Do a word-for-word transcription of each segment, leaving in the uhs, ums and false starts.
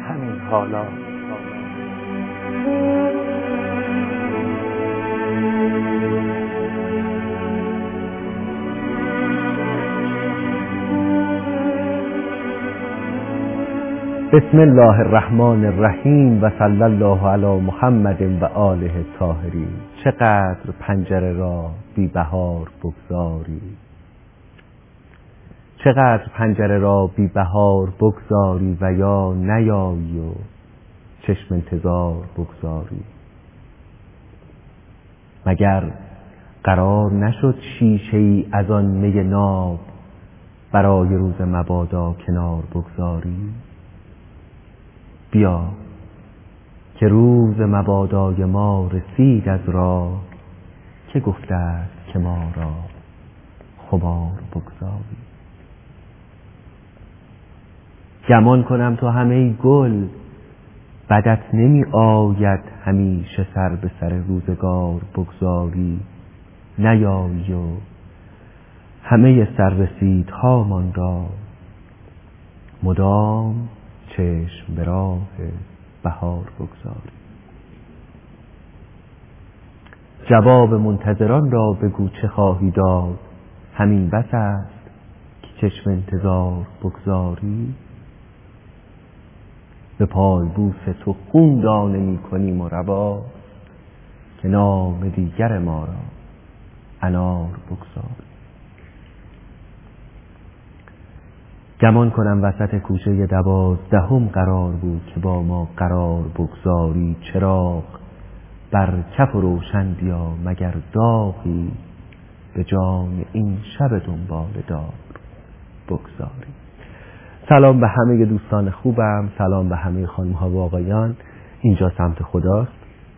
همین حالا. بسم الله الرحمن الرحیم و صلی الله علی محمد و آله الطاهرین. چقدر پنجره را بی بهار بگذاری، چقدر پنجره را بی بهار بگذاری و یا نیایی و چشم انتظار بگذاری. مگر قرار نشد شیشه ای از آن می ناب برای روز مبادا کنار بگذاری؟ بیا که روز مبادای ما رسید از راه، که گفته است که ما را خمار بگذاری. گمان کنم تو همه گل بدت نمی آید همیشه سر به سر روزگار بگذاری، نیایی و همه سررسیدهامان را مدام چشم به راه بهار بگذاری. جواب منتظران را بگو چه خواهی داد، همین بس است که چشم انتظار بگذاری. به پای بوس تو خون دانه می کنیم و رواست که نام دیگر ما را انار بگذاری. گمان کنم وسط کوچه دوازدهم قرار بود که با ما قرار بگذاری. چراغ بر کف و روشن بیا مگر داغی به جان این شب دنبال دار بگذاری. سلام به همه دوستان خوبم، سلام به همه خانم ها و آقایان. اینجا سمت خداست.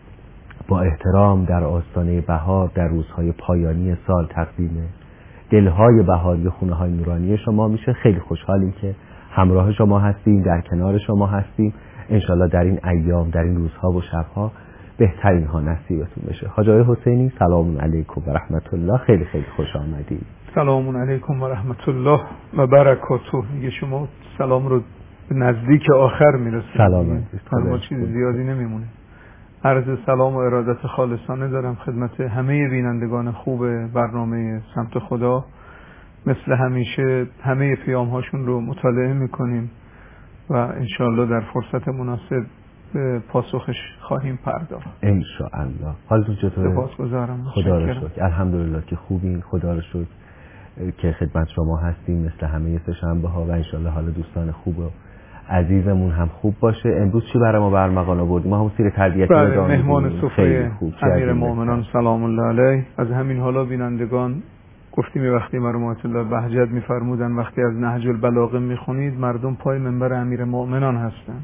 با احترام در آستانه بهار در روزهای پایانی سال تقدیم دلهای بهاری خونه های نورانی شما میشه. خیلی خوشحالیم که همراه شما هستیم، در کنار شما هستیم. انشالله در این ایام، در این روزها و شبها بهترین ها نصیبتون بشه. حاج آقای حسینی سلام علیکم و رحمت الله، خیلی خیلی خوش آمدید. سلام علیکم و رحمت الله و برکاته. میگه شما سلام رو به نزدیک آخر میرسید. سلام عزیز. ما چیز زیادی نمیمونه. عرض سلام و ارادت خالصانه دارم خدمت همه بینندگان خوب برنامه سمت خدا. مثل همیشه همه پیام هاشون رو مطالعه میکنیم و انشاءالله در فرصت مناسب به پاسخش خواهیم پرداخت انشاءالله. حالتون چطوره؟ سپاسگزارم. خدا رو شکر. الحمدلله که خوبین. خدا رو شکر که خدمت شما هستیم مثل همه سه‌شنبه ها و انشاءالله حال دوستان خوب و عزیزمون هم خوب باشه. امروز چی برای ما برمغان آوردیم؟ ما همون سیر تربیتی رو داریم. مهمان سفره امیر مومنان سلام الله علیه. از همین حالا بینندگان گفتیم یه وقتی مرحومت الله بهجت میفرمودن وقتی از نهج البلاغه میخونید مردم پای منبر امیر مومنان هستن.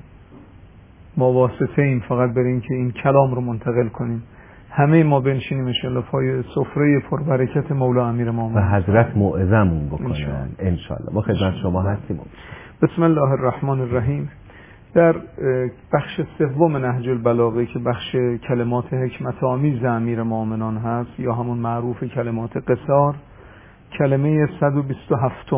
ما واسطه این فقط بریم که این کلام رو منتقل کنیم. همه ما بنشینیم انشالله پای سفره پربرکت مولا امیر مومنان و حضرت موعظمون بکنن انشالله. ما خدمت شما هستیم. بسم الله الرحمن الرحیم. در بخش سوم نهج البلاغه که بخش کلمات حکمت آمیز امیر مومنان هست یا همون معروف کلمات قصار، کلمه صد و بیست و هفت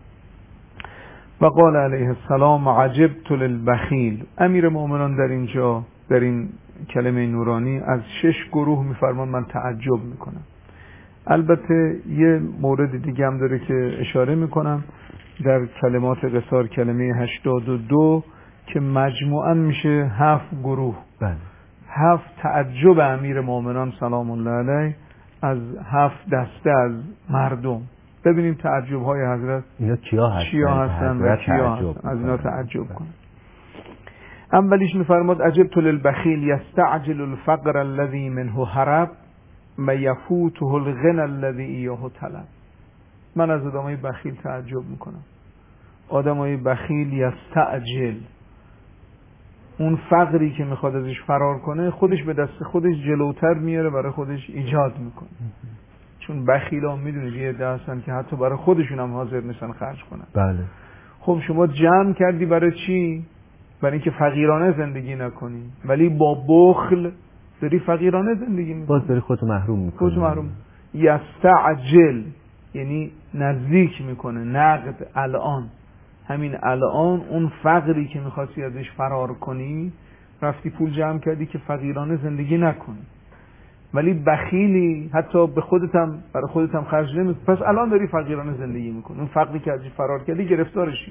و قال علیه السلام عجبت للبخیل. امیر مومنان در اینجا در این کلمه نورانی از شش گروه میفرمان من تعجب میکنم. البته یه مورد دیگه هم داره که اشاره میکنم در کلمات قصار کلمه هشتاد و دو که مجموعاً میشه هفت گروه. بله. هفت تعجب امیر مومنان سلام الله علیه از هفت دسته از مردم. ببینیم تعجب های حضرت اینا کیا هستن, چیا هستن و کیا هستن. از اینا تعجب کن. اولیش میفرماد عجبت للبخیل یستعجل الفقر الذي منه هرب و یفوته الغنى الذي ایاه طلب. من از آدمای بخیل تعجب میکنم. آدمای بخیل یستعجل، اون فقری که میخواد ازش فرار کنه خودش به دست خودش جلوتر میاره، برای خودش ایجاد میکنه. چون بخیلا میدونید یه عده هستن که حتی برای خودشون هم حاضر نیستن خرج کنن. بله. خب شما جمع کردی برای چی؟ برای اینکه فقیرانه زندگی نکنی، ولی با بخل داری فقیرانه زندگی میکنی، باز داری خودتو محروم میکنی. خودتو محروم. یستعجل یعنی نزدیک میکنه، نقد الان. همین الان اون فقری که میخواستی ازش فرار کنی رفتی پول جمع کردی که فقیرانه زندگی نکنی، ولی بخیلی حتی به خودت هم برای خودت هم خرج نمی‌کنی، پس الان داری فقیرانه زندگی میکنی. اون فقری که ازش فرار کردی گرفتارشی.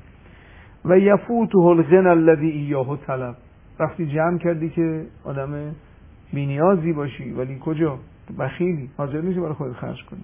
و یفوته الغنى الذی ایاه طلب، رفتی جمع کردی که آدم بی‌نیازی باشی ولی کجا؟ بخیلی، حاضر نیستی برای خودت خرج کنی.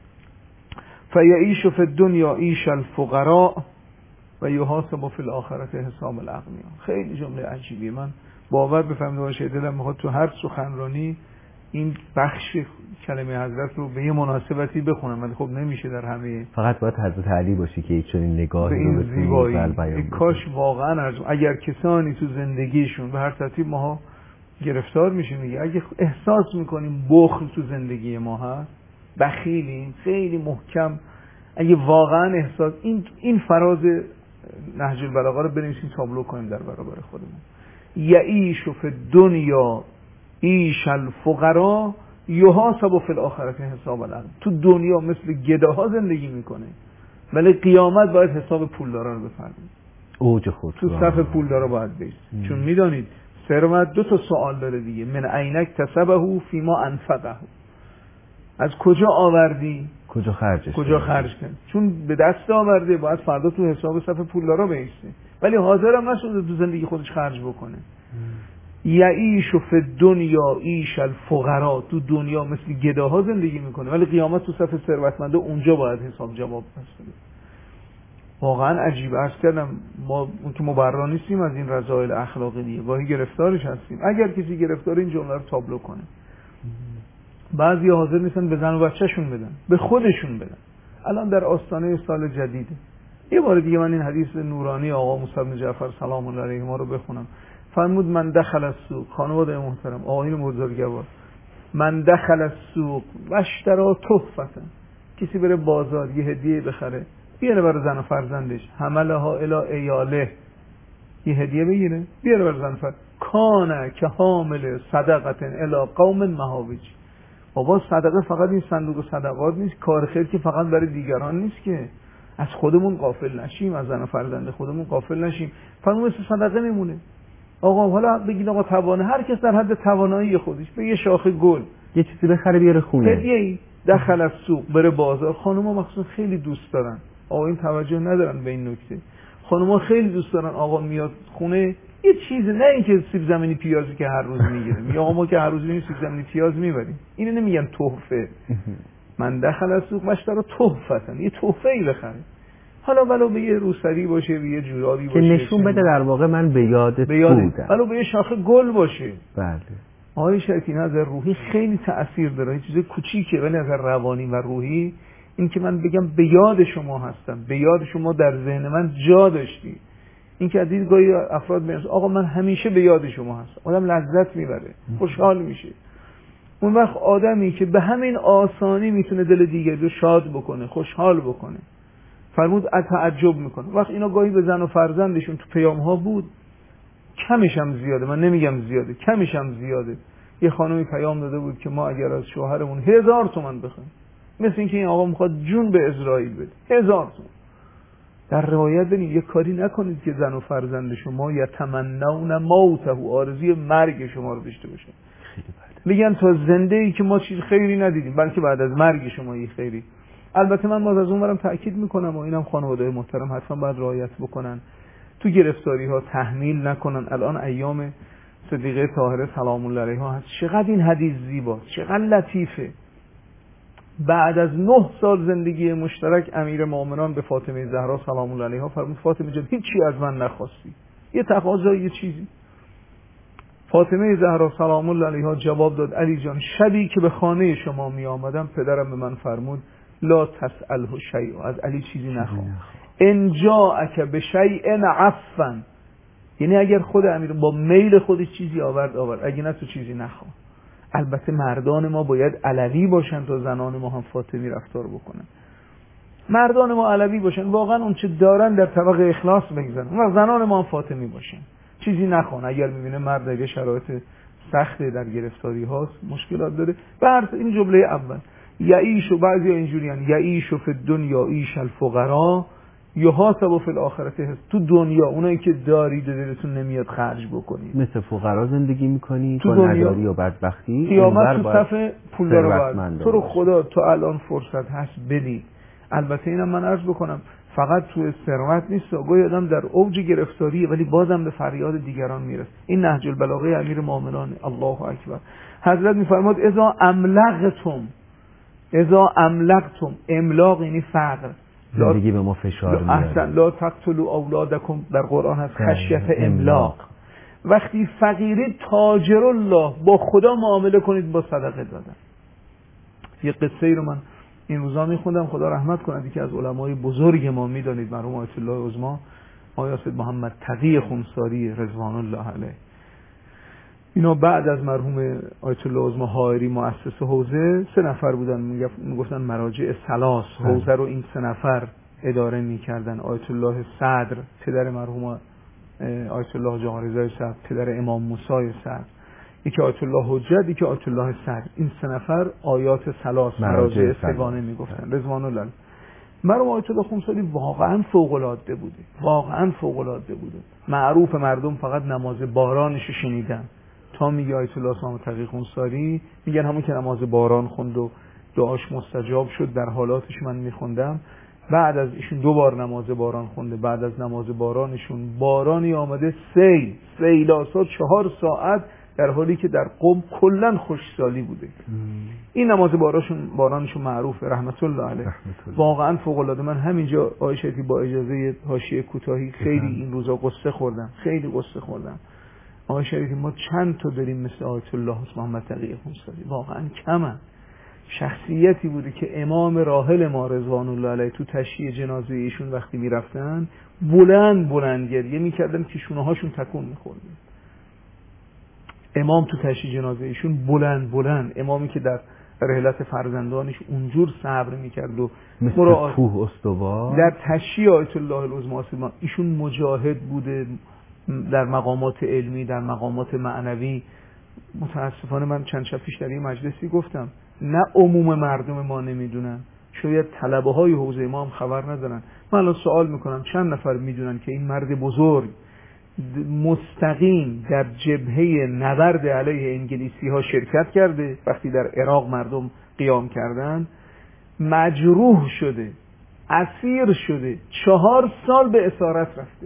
فیعیش فی الدنیا عیش الفقراء و یحاسب فی الاخرة حساب الاغنیاء. خیلی جمله عجیبیه. من باور بفهمید باشه دلم میخواد تو هر سخنرانی این بخش کلمه حضرت رو به یه مناسبتی بخونم، ولی خب نمیشه در همه. فقط باید حضرت علی باشی که چنین نگاهی به این رو زیبایی بیان کاش واقعا ارزم. اگر کسانی تو زندگیشون به هر ترتیب ماها گرفتار میشیم دیگه، اگه احساس میکنیم بخل تو زندگی ما هست، بخیلیم خیلی محکم، اگه واقعا احساس این این فراز نهج البلاغه رو بنویسیم تابلو کنیم در برابر خودمون. یعیش فی الدنیا عیش الفقراء یحاسب فی الاخرة حساب الاغنیاء. تو دنیا مثل گداها زندگی میکنه ولی قیامت باید حساب پولدارا رو بفرمایید. اوج خود تو صف پولدارا باید بیست. چون میدانید ثروت دو تا سوال داره دیگه، من عینک کسبه فیما انفقه، از کجا آوردی کجا خرجش کجا خرج کردی. چون به دست آورده باید فردا تو حساب صف پولدارا بیسته، ولی حاضرم نشده تو زندگی خودش خرج بکنه. یعیش فی الدنیا عیش الفقراء، تو دنیا مثل گداها زندگی میکنه ولی قیامت تو صف ثروتمندا اونجا باید حساب جواب بده. واقعا عجیب. عرض کردم ما اون که مبرا نیستیم از این رذایل اخلاقی دیگه، گاهی گرفتارش هستیم. اگر کسی گرفتار این جمله رو تابلو کنه، بعضی حاضر نیستن به زن و بچه‌شون بدن، به خودشون بدن. الان در آستانه سال جدیده، یه بار دیگه من این حدیث نورانی آقا موسی بن جعفر سلام الله علیه ما رو بخونم. فرمود من دخل السوق، خانواده محترم آقایون بزرگوار، من دخل السوق و اشترى تحفه، کسی بره بازار یه هدیه بخره بیاره برای زن و فرزندش، حملها الی ایاله، یه هدیه بگیره بیاره برای زن و فرزند، کانه که حامل صدقه الی قوم مهاوج. بابا صدقه فقط این صندوق صدقات نیست، کار خیر که فقط برای دیگران نیست که، از خودمون غافل نشیم، از زن و فرزند خودمون غافل نشیم. فرمود مثل صدقه میمونه. آقا حالا بگید آقا توانه، هر کس در حد توانایی خودش به یه شاخه گل یه چیزی بخره بیاره خونه، هدیه‌ای. دخل از سوق بره بازار. خانوما مخصوصا خیلی دوست دارن، آقا این توجه ندارن به این نکته. خانوما خیلی دوست دارن آقا میاد خونه یه چیز، نه اینکه سیب زمینی پیازی که هر روز میگیره. میگه آقا ما که هر روز میریم سیب زمینی پیاز میبریم. اینو نمیگن تحفه. من دخل از سوق مشترا تحفه، یه تحفه‌ای بخره، حالا ولو به یه روسری باشه، به یه جورابی باشه که نشون بده در واقع من به یادت بودم، ولو به یه شاخه گل باشه. بله. آقای شریفی از روحی خیلی تأثیر داره، چیز کوچیکه ولی از روانی و روحی این که من بگم به یاد شما هستم، به یاد شما در ذهن من جا داشتی. این که از این گاهی افراد میگن آقا من همیشه به یاد شما هستم، آدم لذت میبره، خوشحال میشه. اون وقت آدمی که به همین آسانی میتونه دل دیگری رو شاد بکنه، خوشحال بکنه، فرمود تعجب میکنه. وقت اینا گاهی به زن و فرزندشون تو پیام ها بود، کمش هم زیاده، من نمیگم زیاده، کمش هم زیاده. یه خانمی پیام داده بود که ما اگر از شوهرمون هزار تومن بخوایم، مثل اینکه این آقا میخواد جون به اسرائیل بده، هزار تومن. در روایت ببینید یه کاری نکنید که زن و فرزند شما یتمنون موته، آرزوی مرگ شما رو داشته باشه. میگن تا زنده ای که ما چیز خیری ندیدیم، بلکه بعد از مرگ شما یه خیری. البته من باز از اونورم تاکید میکنم و اینم خانواده محترم حتما باید رعایت بکنن، تو گرفتاری ها تحمیل نکنن. الان ایام صدیقه طاهره سلام الله علیها هست. چقدر این حدیث زیباست، چقدر لطیفه. بعد از نه سال زندگی مشترک امیر مومنان به فاطمه زهرا سلام الله علیها فرمود فاطمه جان هیچی از من نخواستی، یه تقاضا یه چیزی. فاطمه زهرا سلام الله علیها جواب داد علی جان شبی که به خانه شما می آمدم پدرم به من فرمود لا تسأله شیء، از علی چیزی نخواه. ان جاءک بشیء عفوا، یعنی اگر خود امیر با میل خودش چیزی آورد آورد، اگه نه تو چیزی نخواه. البته مردان ما باید علوی باشن تا زنان ما هم فاطمی رفتار بکنن. مردان ما علوی باشن، واقعا اون چه دارن در طبق اخلاص بگذارن، و زنان ما هم فاطمی باشن، چیزی نخوان. اگر میبینه مرد اگه شرایط سخته در گرفتاری هاست، مشکلات داره، بعد این جمله اول یعیش، و بعضی اینجوریان یعیش فی الدنیا عیش الفقراء یحاسب فی الاخرته، تو دنیا اونایی که دارید و دلتون نمیاد خرج بکنید، مثل فقرا زندگی میکنید تو با دنیا نداری و بدبختی، قیامت تو صف پولدار باید. تو رو باشه. خدا تو الان فرصت هست بدید. البته اینم من عرض بکنم فقط تو ثروت نیست، گاهی آدم در اوج گرفتاریه ولی بازم به فریاد دیگران میرسه. این نهج البلاغه امیر مومنان الله اکبر. حضرت میفرماد اذا املقتم، اذا املقتم، املاق یعنی فقر، زندگی به ما فشار میاره. لا تقتلوا اولادکم در قرآن هست خشیت املاق. وقتی فقیری تاجر الله، با خدا معامله کنید با صدقه دادن. یه قصه ای رو من این روزا میخوندم، خدا رحمت کنه، که از علمای بزرگ ما میدانید، مرحوم آیت الله عظما آقای سید محمد تقی خونساری رضوان الله علیه. اینا بعد از مرحوم آیت الله عظما حائری مؤسس حوزه سه نفر بودن، میگفتن مراجع ثلاث، حوزه رو این سه نفر اداره میکردن. آیت الله صدر پدر مرحوم آیت الله جهان‌رضا صدر، پدر امام موسی صدر، یکی آیت الله حجت، یکی آیت الله صدر. این سه نفر آیات ثلاث مراجع سگانه میگفتن رضوان الله. مرحوم آیت الله خونساری واقعا فوق العاده بوده، واقعا فوق العاده بوده. معروف مردم فقط نماز بارانش رو شنیدن. تا میگه آیت الله سلام تقی خونساری، میگن همون که نماز باران خوند و دعاش مستجاب شد، در حالاتش من میخوندم. بعد از ایشون دو بار نماز باران خونده، بعد از نماز بارانشون بارانی آمده، سیل سیلاسا چهار ساعت، در حالی که در قم کلن خشکسالی بوده. این نماز بارانشون بارانشون معروفه رحمت الله علیه. واقعا فوق العاده. من همینجا عایشتی با اجازه حاشیه کوتاهی خیلی این روزا قصه خوردم، خیلی قصه خوردم. آقای شریفی ما چند تا داریم مثل آیت الله محمد تقی خونساری، واقعا کمن. شخصیتی بوده که امام راحل ما رضوان الله علیه تو تشییع جنازه ایشون وقتی میرفتن بلند بلند گریه میکردن که شونه هاشون تکون میخورد. امام تو تشییع جنازه ایشون بلند بلند، امامی که در رحلت فرزندانش اونجور صبر میکرد و مثل کوه استوار. در تشییع آیت الله العظما ایشون مجاهد بوده در مقامات علمی، در مقامات معنوی. متاسفانه من چند شب پیش در این مجلسی گفتم نه عموم مردم ما نمیدونن، شاید طلبه های حوزه ما هم خبر ندارن. من الان سوال میکنم چند نفر میدونن که این مرد بزرگ مستقیم در جبهه نبرد علیه انگلیسی ها شرکت کرده، وقتی در عراق مردم قیام کردن، مجروح شده، اسیر شده، چهار سال به اسارت رفته.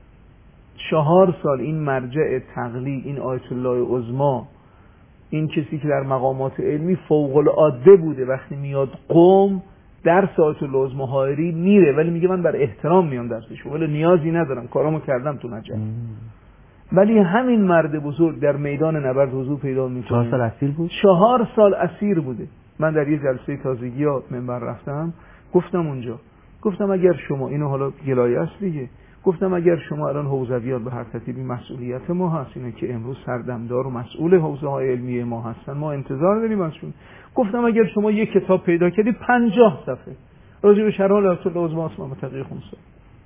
چهار سال. این مرجع تقلید، این آیت الله عظما، این کسی که در مقامات علمی فوق العاده بوده، وقتی میاد قم درس آیت الله عظما حائری میره، ولی میگه من بر احترام میام درسش، ولی نیازی ندارم، کارامو کردم تو نجف. ولی همین مرد بزرگ در میدان نبرد حضور پیدا میکنه. چهار سال اسیر بود؟ چهار سال اسیر بوده. من در یه جلسه تازگی ها منبر رفتم، گفتم اونجا، گفتم اگر شما اینو، حالا گلایه است دیگه، گفتم اگر شما الان حوزویات به هر ترتیبی مسئولیت ما هست، اینه که امروز سردمدار و مسئول حوزه های علمی ما هستن، ما انتظار داریم ازشون. گفتم اگر شما یک کتاب پیدا کردی پنجاه صفحه راجع به شرح آیت الله عظما محمد تقی خونساری،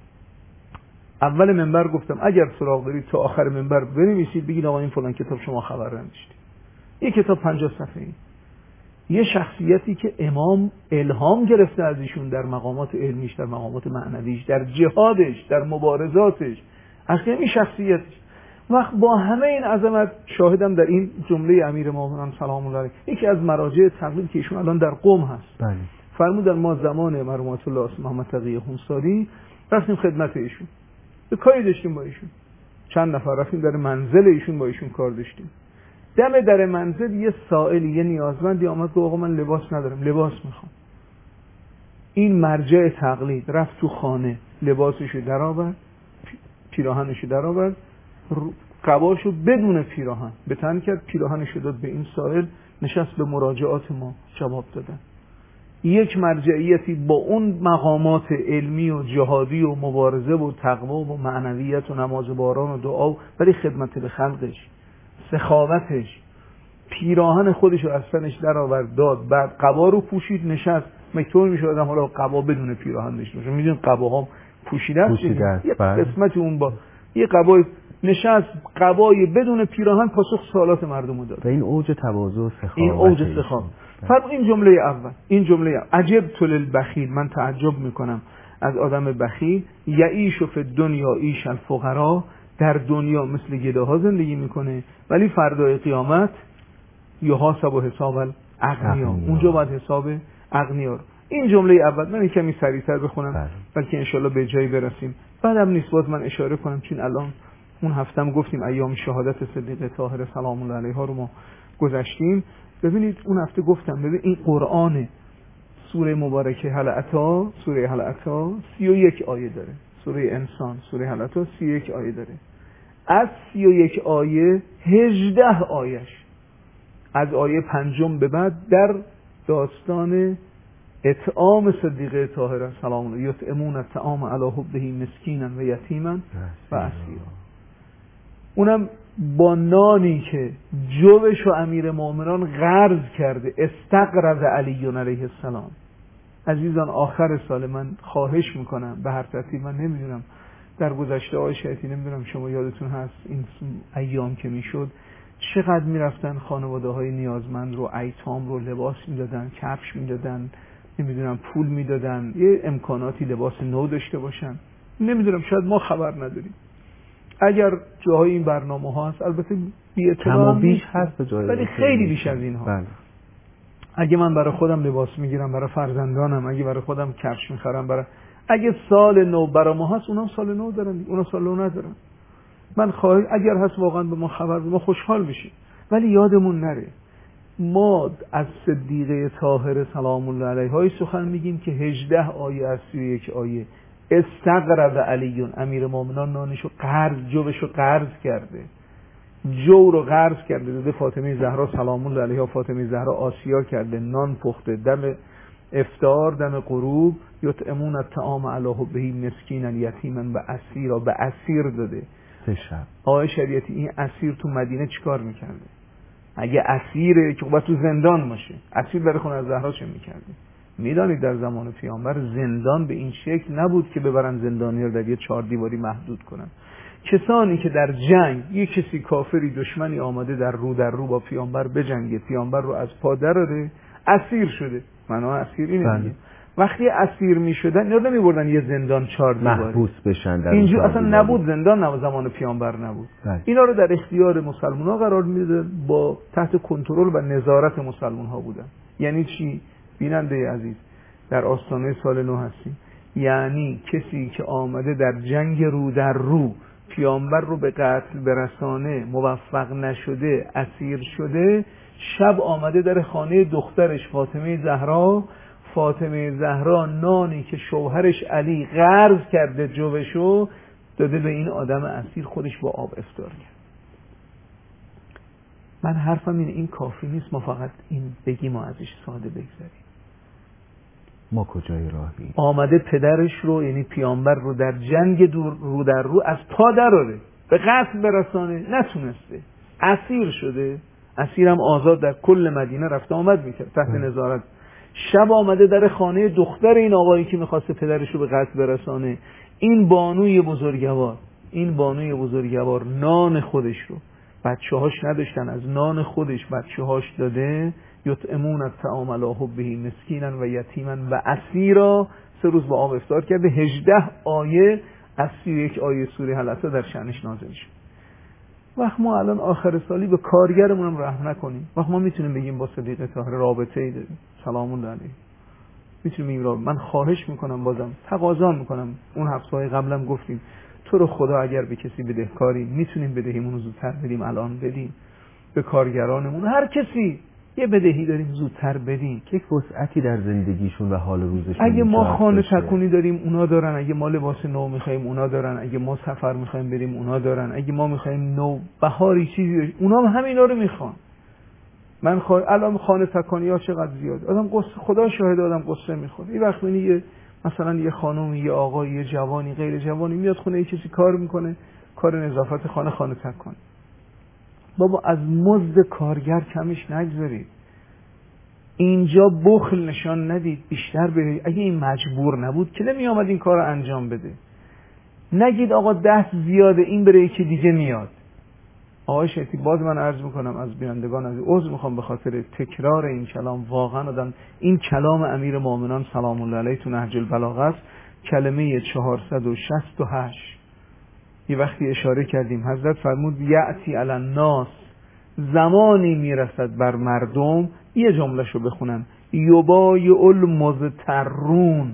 اول منبر گفتم اگر سراغ دارید تا آخر منبر بنویسید، بگید آقا این فلان کتاب شما خبر نداشتید. یک کتاب پنجاه صفحه‌ای. یه شخصیتی که امام الهام گرفته از ایشون در مقامات علمیش، در مقامات معنویش، در جهادش، در مبارزاتش، اصلا این شخصیتش. وقت با همه این عظمت شاهدم در این جمله امیر مومنان سلام الله علیه، یکی از مراجع تقلید که ایشون الان در قم هست. بله. فرمودن ما زمان مرحوم الله محمد تقی خونساری رفتیم خدمت ایشون، به کاری داشتیم با ایشون، چند نفر رفتیم در منزل ایشون با ایشون کار داشتیم. دم در منزل یه سائلی، یه نیازمندی آمد گفت آقا من لباس ندارم، لباس میخوام. این مرجع تقلید رفت تو خانه، لباسشو در آورد، پیراهنشو در آورد، قباشو بدون پیراهن به تن کرد، پیراهنشو داد به این سائل، نشست به مراجعات ما جواب دادن. یک مرجعیتی با اون مقامات علمی و جهادی و مبارزه و تقوا و معنویت و نماز باران و دعا، ولی خدمت به خلقش، سخاوتش، پیراهن خودش رو از تنش در آورد داد، بعد قبا رو پوشید، نشست. مکتوب میشه آدم حالا قبا بدون پیراهن داشته باشه، میدونید قباها پوشیده است، یه قسمت اون با یه قبای نشست، قبای بدون پیراهن پاسخ سوالات مردم رو داد. و این اوج تواضع و سخاوت، این اوج سخاوت. فرق این جمله اول، این جمله عجب تل البخیل، من تعجب میکنم از آدم بخیل، یعیش فی الدنیا عیش الفقرا، در دنیا مثل گداها زندگی میکنه ولی فردای قیامت یحاسب حساب الاغنیا، اونجا باید حساب اغنیا. این جمله اول من کمی سریعتر بخونم بلکه انشالله به جایی برسیم. بعدم نیست باز من اشاره کنم چون الان اون هفتم گفتیم ایام شهادت صدیقه طاهره سلام الله علیها رو ما گذشتیم. ببینید اون هفته گفتم ببین این قرآن سوره مبارکه هل اتی، سوره هل اتی سی و یک آیه داره، سوره انسان سوره هل اتی سی و یک آیه داره. از سی و یک آیه هجده آیش از آیه پنجم به بعد در داستان اطعام صدیقه طاهره سلام الله، یطعمون الطعام علی حبه مسکینا و یتیما و اسیرا. اونم با نانی که جوش و امیر مومنان قرض کرده، استقرض علی علیه السلام. عزیزان آخر سال من خواهش میکنم به هر ترتیب، من نمیدونم در گذشته آقای شیطی نمیدونم شما یادتون هست این ایام که میشد چقدر میرفتن خانواده های نیازمند رو، ایتام رو لباس میدادن، کفش میدادن، نمیدونم پول میدادن، یه امکاناتی لباس نو داشته باشن. نمیدونم شاید ما خبر نداریم. اگر جاهای این برنامه هست البته بی اطلاع بیش هست جای، ولی خیلی بیش از این ها. بله. اگه من برای خودم لباس میگیرم، برای فرزندانم، اگه برای خودم کفش میخرم، برای اگه سال نو برای ما هست، اونم سال نو دارن، اونم سال نو ندارن. من خواهی اگر هست واقعا به ما خبر ما خوشحال بشیم. ولی یادمون نره ما از صدیقه طاهره سلام الله علیها سخن میگیم که هجده آیه از سی و یک آیه استقرض علی، امیر مومنان نانشو قرض جوشو قرض کرده، جو رو قرض کرده داده فاطمه زهرا سلام الله علیها، فاطمه زهرا آسیا کرده، نان پخته، دم افطار دم غروب یطعمون الطعام علی حبه مسکینا یتیما و اسیرا، به اسیر داده. سه شب آقای شریعتی این اسیر تو مدینه چیکار میکرده؟ اگه اسیره که باید تو زندان باشه، اسیر برای خونه از زهرا چه میکرده؟ میدانید در زمان پیامبر زندان به این شکل نبود که ببرن زندانی رو در یه چهار دیواری محدود کنن. کسانی که در جنگ یک کسی کافری دشمنی آمده در رو در رو با پیامبر بجنگه، پیامبر رو از پا دراره، اسیر شده. معنا اسیر اینه دیگه. وقتی اسیر میشدن اینا نمیبردن یه زندان چهار دیواری محبوس بشن در اینجا، اصلا نبود زندان، نه زمان پیامبر نبود. بله. اینا رو در اختیار مسلمان ها قرار میده، با تحت کنترل و نظارت مسلمان ها بودن. یعنی چی؟ بیننده عزیز در آستانه سال نو هستیم. یعنی کسی که آمده در جنگ رو در رو پیامبر رو به قتل برسانه موفق نشده، اسیر شده، شب آمده در خانه دخترش فاطمه زهرا، فاطمه زهرا نانی که شوهرش علی قرض کرده جوشو داده به این آدم اسیر، خودش با آب افطار کرد. من حرفم اینه این کافی نیست ما فقط این بگیم ما ازش ساده بگذاریم. ما کجای راهی؟ آمده پدرش رو یعنی پیامبر رو در جنگ رو در رو از پا دراره، به قتل برسانه، نتونسته، اسیر شده. اسیرم آزاد در کل مدینه رفته آمد میکرد تحت نظارت. شب آمده در خانه دختر این آقایی که میخواسته پدرش رو به قتل برسانه، این بانوی بزرگوار این بانوی بزرگوار نان خودش رو، بچه هاش نداشتن، از نان خودش بچه هاش داده، یطعمون الطعام علی حبه مسکینا و یتیما و اسیرا، سه روز با آب افطار کرده. هجده آیه از سی و یک آیه سوره هل اتی در شأنش نازل شد. وقت ما الان آخر سالی به کارگرمون هم رحم نکنیم. وقت ما میتونیم بگیم با صدیقه طاهره رابطه ای داریم، سلام الله علیه، میتونیم بگیم من خواهش میکنم، بازم تقاضا میکنم، اون هفته‌های قبلم گفتیم تو رو خدا اگر به کسی بدهکاری میتونیم بدهیمون رو زودتر بدیم، الان بدیم به کارگرانمون، هر کسی یه بدهی داریم زودتر بدیم، که یک وسعتی در زندگیشون و حال روزشون. اگه ما خانه تکونی داریم اونا دارن، اگه ما لباس نو میخوایم اونا دارن، اگه ما سفر میخوایم بریم اونا دارن، اگه ما میخوایم نو بهاری چیزی داریم اونا هم همینا رو میخوان. من خوا... الان خانه تکانی ها چقدر زیاد، آدم قصه، خدا شاهد آدم قصه میخوره. این وقت میبینی یه مثلا یه خانم، یه آقا، یه جوانی، غیر جوانی میاد خونه یه کسی کار میکنه، کار نظافت خانه، خانه تکانی. بابا از مزد کارگر کمش نگذارید. اینجا بخل نشان ندید، بیشتر برید. اگه این مجبور نبود که نمی آمد این کار رو انجام بده. نگید آقا دست زیاده این بره یکی دیگه میاد. آقای شیخی باز من عرض میکنم از بینندگان از عذر میخوام به خاطر تکرار این کلام. واقعا آدم این کلام امیر مومنان سلام الله علیه تو نهج البلاغه است، کلمه چهارصد و شصت و هشت یه وقتی اشاره کردیم حضرت فرمود یأتی علی الناس، زمانی میرسد بر مردم، یه جمله شو بخونم، یبایع المضطرون،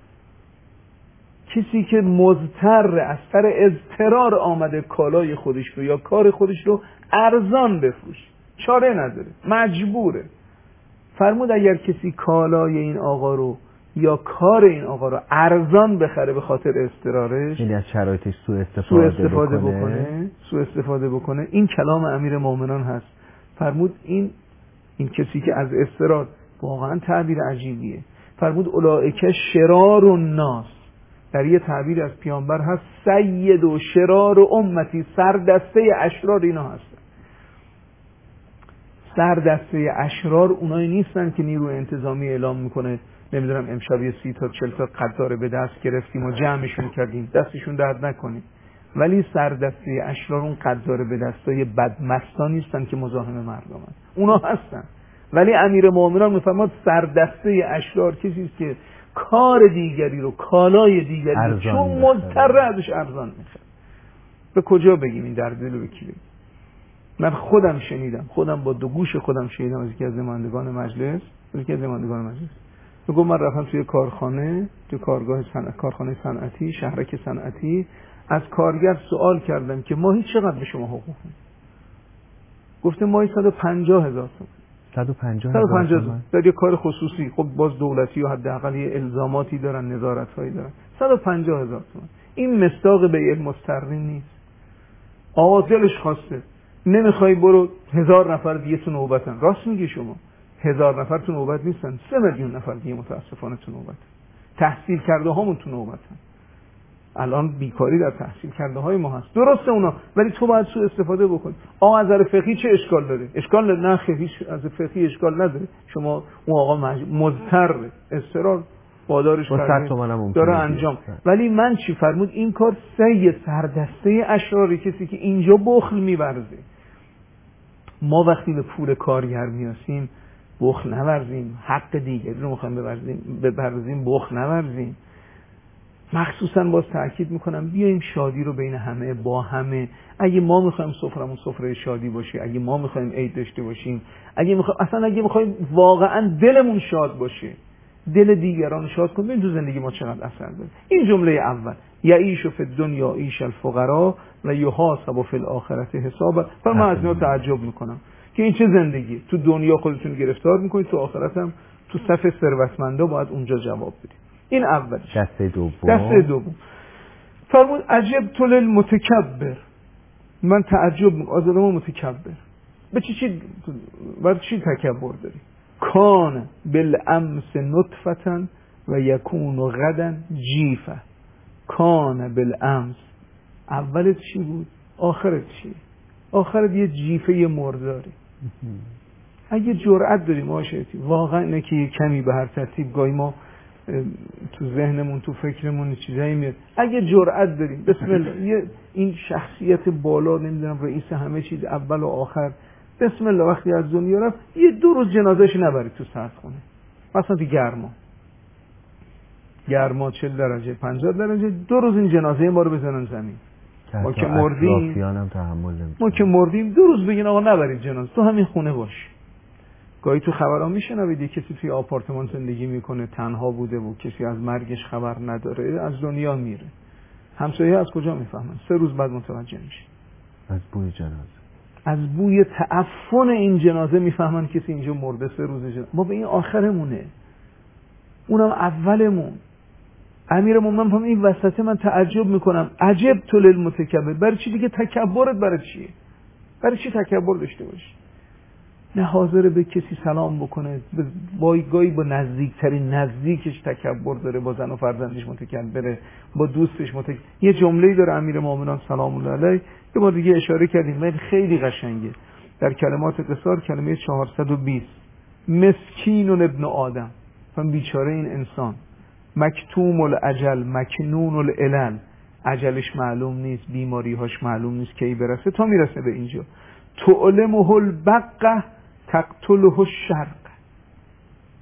کسی که مضطر از سر اضطرار آمده کالای خودش رو یا کار خودش رو ارزان بفروشه، چاره نداره، مجبوره. فرمود اگر کسی کالای این آقا رو یا کار این آقا رو ارزان بخره به خاطر اضطرارش، یعنی از شرایطش سوء استفاده, سوء استفاده بکنه. بکنه سوء استفاده بکنه این کلام امیر مومنان هست. فرمود این این کسی که از اضطرار، واقعا تعبیر عجیبیه، فرمود اولئک شرار الناس، در یه تعبیر از پیامبر هست سید و شرار و امتی، سردسته اشرار اینا هستن. سردسته اشرار اونایی نیستن که نیروی انتظامی اعلام میکنه نمیدونم امشب یه سی تا چل تا قطاره به دست گرفتیم و جمعشون کردیم، دستشون درد نکنیم. ولی سردسته اشرار اون قطاره به دستای بدمستان نیستن که مزاحم مردمن، اونا هستن. ولی امیر مومنان میفرماد سردسته اشرار کسی است که کار دیگری رو، کالای دیگری رو چون مضطر ازش ارزان میخواد. به کجا بگیم این درد دل رو کی بگیم؟ من خودم شنیدم، خودم با دو گوش خودم شنیدم از یکی از نمایندگان مجلس، از یکی از نمایندگان مجلس میگم من رفتم توی کارخانه، توی کارگاه صنعت، کارخانه صنعتی، شهرک صنعتی، از کارگر سوال کردم که ماهی چقدر به شما حقوق میدید؟ گفته ماهی صد و پنجاه هزار تومان. صد و پنجاه هزار در یه کار خصوصی، خب باز دولتی و حداقل یه الزاماتی دارن، نظارت‌هایی دارن. صد و پنجاه هزار تومان. این مصداق بیع المضطرین نیست. آقا دلش خواسته نمیخوای برو، هزار نفر دیگه تو نوبتن. راست میگی شما، هزار نفر تو نوبت نیستن، سه میلیون نفر دیگه متاسفانه تو نوبتن. تحصیل کرده هامون تو نوبتن. الان بیکاری در تحصیل کرده های ما هست، درسته اونا، ولی تو باید سوء استفاده بکنی. آقا از نظر فقهی چه اشکال داره؟ اشکال نه، هیچ از فقهی اشکال نداره. شما اون آقا مضطر، اضطرار وادارش کرده داره انجام. ولی من چی فرمود؟ این کار سید سردسته اشراری، کسی که اینجا بخل می‌ورزه. ما وقتی به پول کارگر میاسیم بخل نورزیم، حق دیگری رو میخوایم ببرزیم ببرزیم بخل نورزیم. مخصوصا باز تأکید میکنم بیایم شادی رو بین همه، با همه. اگه ما میخوایم سفرمون سفره شادی باشه، اگه ما میخوایم عید داشته باشیم، اگه میخوایم اصلا اگه میخوایم واقعا دلمون شاد باشه، دل دیگران شاد کنیم، ببین تو زندگی ما چقدر اثر داره. این جمله اول، یعیش فی الدنیا عیش الفقراء و یحاسب فی الاخره حسابا. من از اینا تعجب میکنم که این چه زندگی، تو دنیا خودتون گرفتار میکنید، تو آخرت هم تو صف ثروتمندا باید اونجا جواب بدید. این اولش. دسته دوم دسته دوم فرمود عجبت للمتکبر، من تعجب میکنم از آدم متکبر. به چی چی بر چی تکبر داری؟ کان بالامس نطفه و یکون غدا جیفه. کان بالامس، اولت چی بود؟ آخرت چی؟ آخرت یه جیفه مرداری. اگه جرأت داریم معاشرتی واقعا اینه که یه کمی به هر ترتیب گاهی ما تو ذهنمون تو فکرمون چیزایی میاد، اگه جرأت داریم بسم الله، یه این شخصیت بالا نمیدونم رئیس همه چیز اول و آخر، بسم الله وقتی از دنیا رفت یه دو روز جنازهش نبرید تو سردخونه، مثلا تو گرما گرما چهل درجه پنجاه درجه، دو روز این جنازه ما رو بزنن زمین. ما که مردیم ما که مردیم دو روز بگین آقا نبرید جنازه، تو همین خونه باش. گاهی تو خبرها میشنوید کسی توی آپارتمان زندگی میکنه، تنها بوده و کسی از مرگش خبر نداره، از دنیا میره. همسایه از کجا میفهمن؟ سه روز بعد متوجه میشه. از بوی جنازه، از بوی تعفن این جنازه میفهمن کسی اینجا مرده. سه روز جنازه. ما به این آخرمونه، اونم اولمون. امیر مومنان هم این وسطه من تعجب میکنم، عجب تو للمتکبر. برای چی دیگه تکبرت؟ برای چیه؟ برای چی تکبر داشته باشی؟ نه حاضر به کسی سلام بکنه، بایگاهی با نزدیکترین نزدیکش تکبر داره، با زن و فرزندش متکبره، با دوستش متکبر. یه جمله‌ای داره امیر مومنان سلام الله علیه، یه بار دیگه اشاره کردیم ولی خیلی قشنگه در کلمات قصار، کلمه چهارصد و بیست. مسکین ابن آدم، فهم بیچاره این انسان، مکتوم الاجل مکنون العلل، اجلش معلوم نیست، بیماری‌هاش معلوم نیست کی برسه، تا میرسه به اینجا. تعلمه البقه تقتله الشرق،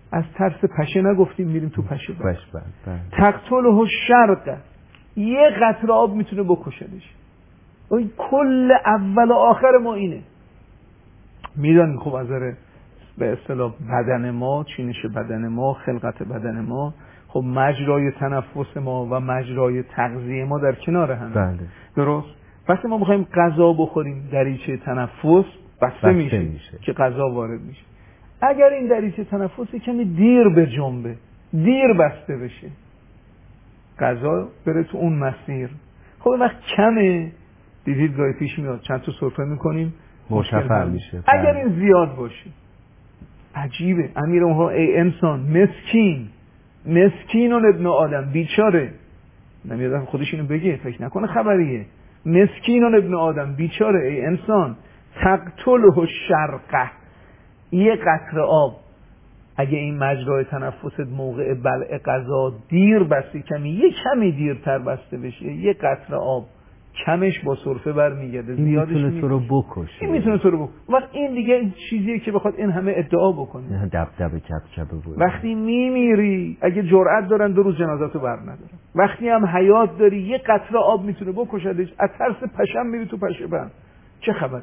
از ترس پشه نگفتیم میریم تو پشه بند. تقتله الشرق، یه قطره آب میتونه بکشدش. این کل اول و آخر ما اینه. میدونیم خب از به اصطلاح بدن ما، چینش بدن ما، خلقت بدن ما، خب مجرای تنفس ما و مجرای تغذیه ما در کنار هم. بله. درست؟ وقتی ما میخوایم غذا بخوریم دریچه تنفس بسته میشه, میشه که غذا وارد میشه. اگر این دریچه تنفس کمی دیر به جنبه، دیر بسته بشه، غذا بره تو اون مسیر. خب وقت کمه، دیدید گاهی پیش میاد چند تا سرفه میکنیم مرتفع میشه. اگر این زیاد باشه عجیبه. امیر اونها ای انسان مسکین، مسکینون ابن آدم، بیچاره، نمیادم خودش اینو بگه، فکر نکنه خبریه. مسکینون ابن آدم، بیچاره ای انسان، تقتله الشرقه، یه قطره آب اگه این مجرای تنفست موقع بلع غذا دیر بسته، کمی یه کمی دیرتر بسته بشه، یه قطره آب کمش با سرفه برمیگرده، زیادش میتونه تو رو بکشه. این میتونه تو رو بکشه. وقت این دیگه چیزیه که بخواد این همه ادعا بکنه. نه دبدبه کبکبه بود. وقتی میمیری اگه جرأت دارن دو روز جنازتو بر ندارن. وقتی هم حیات داری یه قطره آب میتونه بکشدش، از ترس پشم میری تو پشه بند. چه خبره؟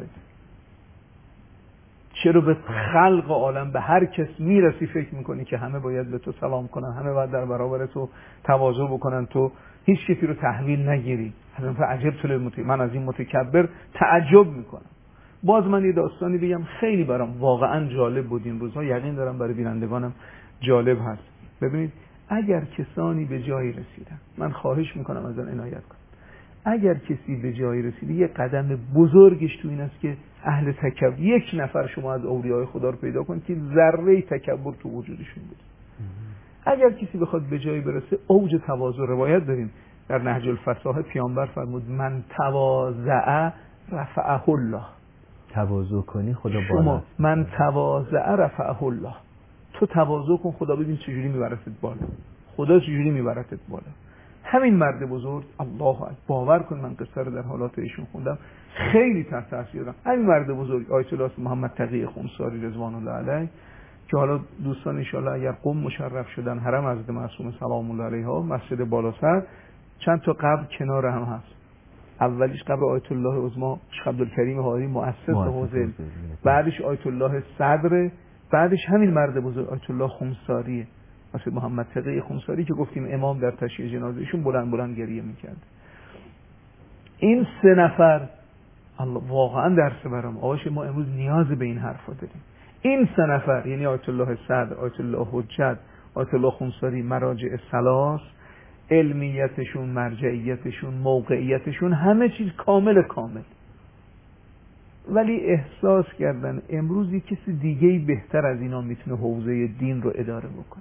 چرا به خلق عالم به هر کس میرسی فکر میکنی که همه باید به تو سلام کنن، همه باید در برابر تو تواضع بکنن، تو هیچ کسی رو تحویل نگیری؟ حضرت عجب طول مت... من از این متکبر تعجب میکنم. باز من یه داستانی بگم خیلی برام واقعا جالب بود این روزها، یقین دارم برای بینندگانم جالب هست. ببینید اگر کسانی به جایی رسیدن، من خواهش میکنم از آن عنایت کن، اگر کسی به جایی رسیده یه قدم بزرگش تو این است که اهل تکبر، یک نفر شما از اولیای خدا رو پیدا کن که ذره تکبر تو وجودشون بود. اگر کسی بخواد به جایی برسه اوج تواضع، روایت داریم در نهج الفصاحه پیامبر فرمود من تواضع رفعه الله، تواضع کنی خدا بالا. من تواضع رفعه الله، تو تواضع کن خدا ببین چجوری میبرتت بالا، خدا چجوری میبرتت بالا. همین مرد بزرگ، الله اکبر، باور کن من قصه رو در حالات ایشون خوندم خیلی تحت تاثیر بودم. همین مرد بزرگ آیت الله محمد تقی خمساری رضوان الله علیه که حالا دوستان ان شاء الله اگر قم مشرف شدن حرم حضرت معصومه سلام الله علیها، مسجد بالاسر چند تا قبر کنار هم هست. اولیش قبر آیت الله عظما شیخ عبدالکریم حائری مؤسس حوزه، بعدش آیت الله صدر، بعدش همین مرد بزرگ آیت الله خمساری مسجد محمد تقی خمساری که گفتیم امام در تشییع جنازه ایشون بلند بلند گریه میکرد. این سه نفر الله واقعا درس برام، آقاش ما امروز نیاز به این حرفا داریم. این سه نفر یعنی آیت الله صدر، آیت الله حجت، آیت الله خمساری، مراجع ثلاث، علمیتشون، مرجعیتشون، موقعیتشون، همه چیز کامل کامل، ولی احساس کردن امروز یک کسی دیگه‌ای بهتر از اینا میتونه حوزه دین رو اداره بکنه.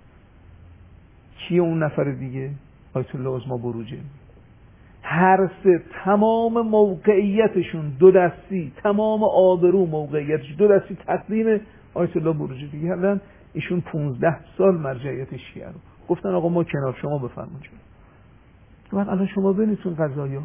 کیه اون نفر دیگه؟ آیت الله عظما بروجردی. هر سه تمام موقعیتشون دو دستی، تمام آبرو موقعیتش دو دستی تقدیم آیت الله بروجردی کردن. ایشون پونزده سال مرجعیت شیعه رو گفتن آقا ما کنار شما بفرمایید. بعد الان شما ببینید قضایا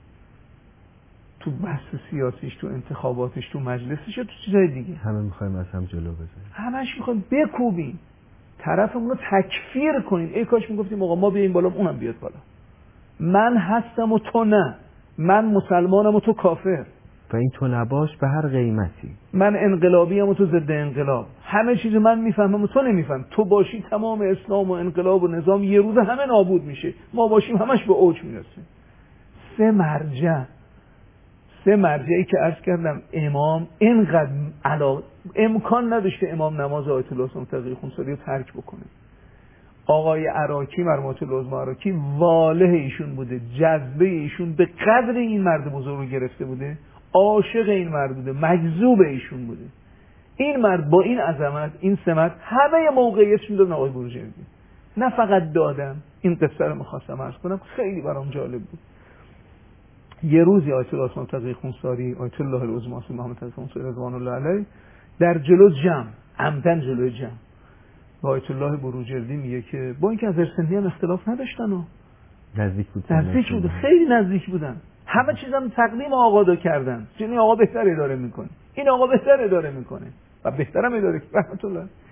تو بحث سیاسیش، تو انتخاباتش، تو مجلسش، تو چیزای دیگه همه میخوایم از هم جلو بزنیم، همش میخوایم بکوبیم، طرفمون رو تکفیر کنیم. ای کاش میگفتیم آقا ما بیایم بالا اونم بیاد بالا، من هستم و تو نه، من مسلمانم و تو کافر، و این تو نباش به هر قیمتی، من انقلابی ام و تو ضد انقلاب، همه چیز من میفهمم و تو نمیفهم، تو باشی تمام اسلام و انقلاب و نظام یه روز همه نابود میشه، ما باشیم همش به اوج میرسه. سه مرجع، سه مرجعی که عرض کردم امام اینقدر علا امکان نداشته امام نماز آیت الله تقی خمساری رو ترک بکنه. آقای عراقی مرحومة الله عراقی واله ایشون بوده، جذبه ایشون به قدر این مرد بزرگ رو گرفته بوده، عاشق این مرد بوده، مجذوب ایشون بوده. این مرد با این عظمت، این سمت، همه موقعیتش میدادن آقای بروجردی. نه فقط دادم، این قصه رو میخواستم عرض کنم، خیلی برام جالب بود. یه روزی آیت الله تقی خمساری، آیت الله العظما محمد تقی خمساری رضوان الله علیه در جلو جمع، عمدن جلوی جمع، با آیت الله بروجردی میگه که با اینکه از سنی هم اختلاف نداشتن و نزدیک بودن، نزدیک بودن، خیلی نزدیک بودن، همه چیزم تقدیم آقا دو کردن، چون این آقا بهتر اداره میکنه، این آقا بهتر اداره میکنه و بهترم اداره کنه رحمت الله.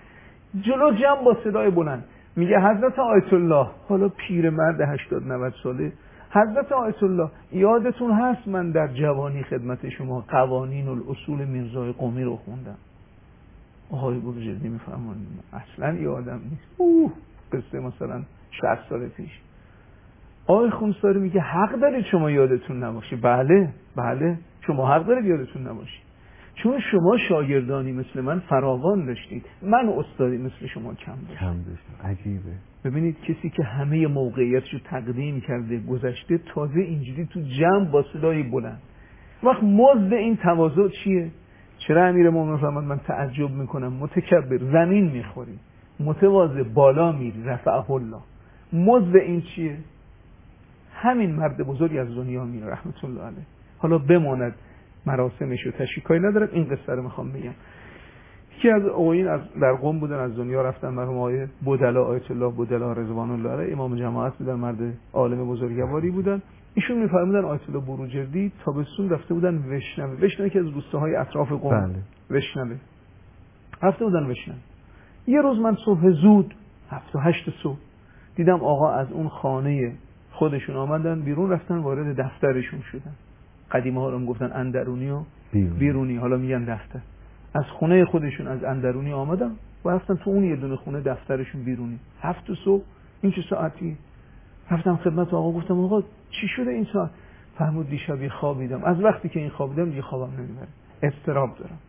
جلو جمع با صدای بلند میگه حضرت آیت الله، حالا پیرمرد هشتاد نود ساله، حضرت آیت الله یادتون هست من در جوانی خدمت شما قوانین الاصول میرزای قمی رو خوندم؟ آقای بروجردی میفهمون اصلا یادم نیست. اوه قصه مثلا شصت سال پیش. آقای خونساری میگه حق دارید شما یادتون نباشه. بله بله شما حق دارید یادتون نباشه، چون شما شاگردانی مثل من فراوان داشتید، من استادی مثل شما کم داشتم. کم داشتم. عجیبه. ببینید کسی که همه موقعیتشو تقدیم کرده گذشته، تازه اینجوری تو جمع با صدای بلند. وقت مزد این تواضع چیه؟ چرا امیرالمومنین فرمود من تعجب میکنم متکبر زمین میخوری، متواضع بالا میری، رفعه الله. مزد این چیه؟ همین مرد بزرگ از دنیا میره رحمت الله علیه. حالا بماند مراسمش و تشریکایی ندارم، این قصه رو میخوام بگم. یکی از آقایون از در قم بودن از دنیا رفتن، مرحوم آقای بودلا آیت الله بودلا رضوان الله علیه، امام جماعت بودن، مرد عالم بزرگواری بودن. ایشون میفرمودن آیت الله بروجردی تابستون رفته بودن وشنوه. وشنوه که از روستاهای اطراف قم. بله. وشنوه رفته بودن وشنوه. یه روز من صبح زود هفت و هشت صبح دیدم آقا از اون خانه خودشون آمدن بیرون، رفتن وارد دفترشون شدن. قدیمی ها رو میگفتن اندرونی و بیرونی. بیرونی، حالا میگن دفتر. از خونه خودشون از اندرونی آمدن و رفتن تو اون یه دونه خونه دفترشون بیرونی. هفت صبح. این چه ساعتی؟ رفتم خدمت آقا گفتم آقا چی شده این ساعت؟ فرمود دیشب خوابیدم، از وقتی که این خوابیدم دیگه خوابم نمیبره، اضطراب دارم.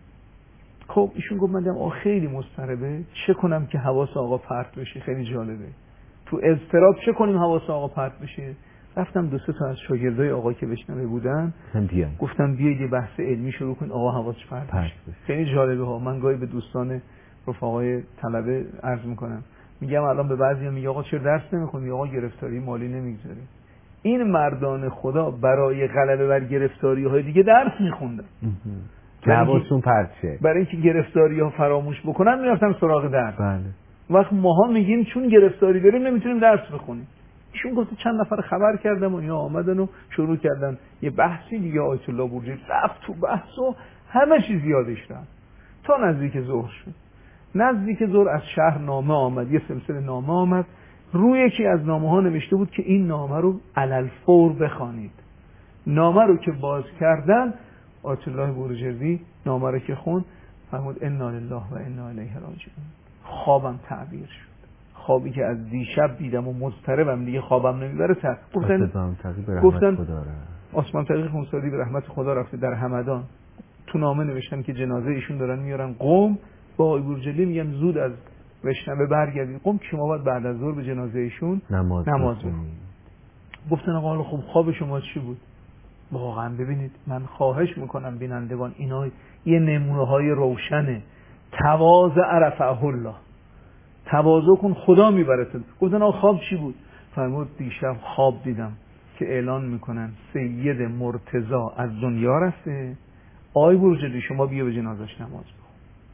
خب ایشون گفت من دیدم آقا خیلی مضطربه، چه کنم که حواس آقا پرت بشه؟ خیلی جالبه، تو اضطراب چه کنیم حواس آقا پرت بشه؟ رفتم دو سه تا از شاگردای آقا که بشنوه بودن گفتم بیاید یه بحث علمی شروع کنید آقا حواسش پرت بشه. خیلی جالبه ها. من گاهی به دوستان رفقای طلبه عرض میکنم، میگم الان به بعضیا میگه آقا چرا درس نمیخونی؟ آقا گرفتاری مالی نمیگذاری. این مردان خدا برای غلبه بر گرفتاری های دیگه درس میخوندن، حواسشون پرت شه، برای اینکه گرفتاری ها فراموش بکنن میرفتن سراغ درس. بله. وقت ماها میگیم چون گرفتاری داریم نمیتونیم درس بخونیم. ایشون گفت چند نفر خبر کردم و اینا آمدن و شروع کردن یه بحثی دیگه. آیت الله بروجردی رفت تو بحث و همه چیز یادش رفت تا نزدیک ظهر شد. نزدیک ظهر از شهر نامه آمد، یه سلسله نامه آمد. روی یکی از نامه ها نوشته بود که این نامه رو علل فور بخوانید. نامه رو که باز کردن آیت الله بروجردی نامه رو که خوند فرمود انا لله و انا الیه راجعون. خوابم تعبیر شد، خوابی که از دیشب دیدم و مضطربم دیگه خوابم نمیبره. تا گفتن گفتن عثمان تقی خونساری به رحمت خدا رفته در همدان. تو نامه نوشتن که جنازه ایشون دارن میارن قم، با آقای بروجردی میگن زود از وشنوه برگردید قم که شما باید بعد از ظهر به جنازه ایشون نماز, نماز بخونید. گفتن آقا خب خواب شما چی بود؟ واقعا ببینید من خواهش میکنم بینندگان اینا یه نمونه های روشنه. تواضع رفعه الله، تواضع کن خدا میبرت. گفتن آقا خواب چی بود؟ فرمود دیشب خواب دیدم که اعلان میکنن سید مرتضی از دنیا رفته، آقای بروجردی شما بیا به جنازش نماز بخون.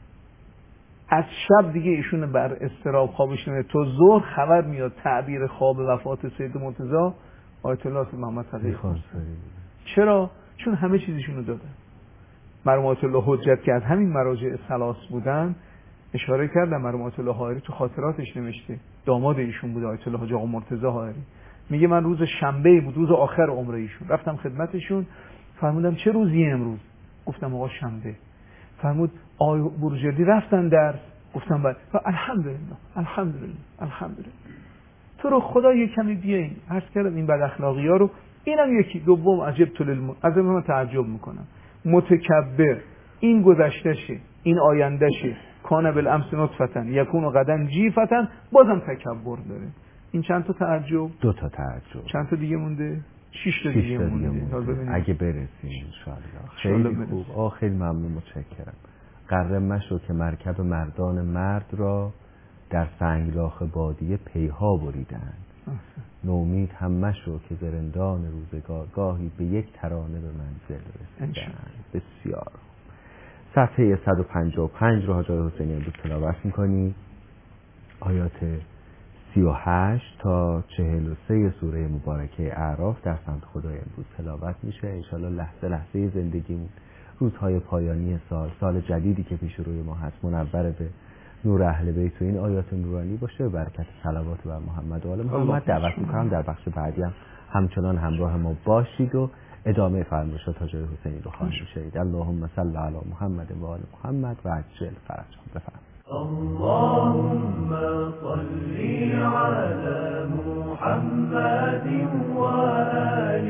از شب دیگه ایشون بر استراب خوابش نمیاد، تو ظهر خبر میاد تعبیر خواب وفات سید مرتضی آیت الله محمد تقی خونساری. چرا؟ چون همه چیزشون رو دادن. مرحوم آیت الله حجت که از همین مراجع ثلاث بودن اشاره کردم. مرحوم آیت الله حائری تو خاطراتش نوشته، داماد ایشون بود آیت الله حاج آقا مرتضی حائری. میگه من روز شنبه بود، روز آخر عمر ایشون، رفتم خدمتشون. فرمودم چه روزی امروز؟ گفتم آقا شنبه. فرمود آقای بروجردی رفتن درس؟ گفتم بله. الحمدلله الحمدلله الحمدلله. تو رو خدا یه کمی بیاین. عرض کردم این بد اخلاقی‌ها رو. اینم یکی. دوم عجبت للم از من تعجب میکنم. متکبر این گذشتهشه، این آیندهشه. کان بالامس نطفه یکون غدا جیفه، بازم تکبر داره. این چند تا تعجب؟ دو تا تعجب. چند تا دیگه مونده؟ شش تا دیگه مونده. مونده. اگه برسیم ان شاء الله. خیلی خوب. آه خیلی ممنون، متشکرم. قره مشو که مرکب مردان مرد را در سنگلاخ بادیه پیها بریدند. نومید هم مشو که زرندان روزگار گاهی به یک ترانه به منزل رسیدند. بسیار. صفحه صد و پنجاه و پنج رو حاج آقای حسینی امروز تلاوت می‌کنی. آیات سی و هشت تا چهل و سه سوره مبارکه اعراف در سمت خدای امروز تلاوت میشه. انشالله لحظه لحظه زندگیمون، روزهای پایانی سال، سال جدیدی که پیش روی ما هست، منور به نور اهل بیت و این آیات نورانی باشه، برکت صلوات بر محمد و آل محمد. دعوت میکنم در بخش بعدی هم همچنان همراه ما باشید و ادامه فرمایشات حاج حسینی رو خواهیم شنید. اللهم صل علی محمد و آل محمد و عجل فرجهم. بفرمایید. اللهم صل على محمد وآل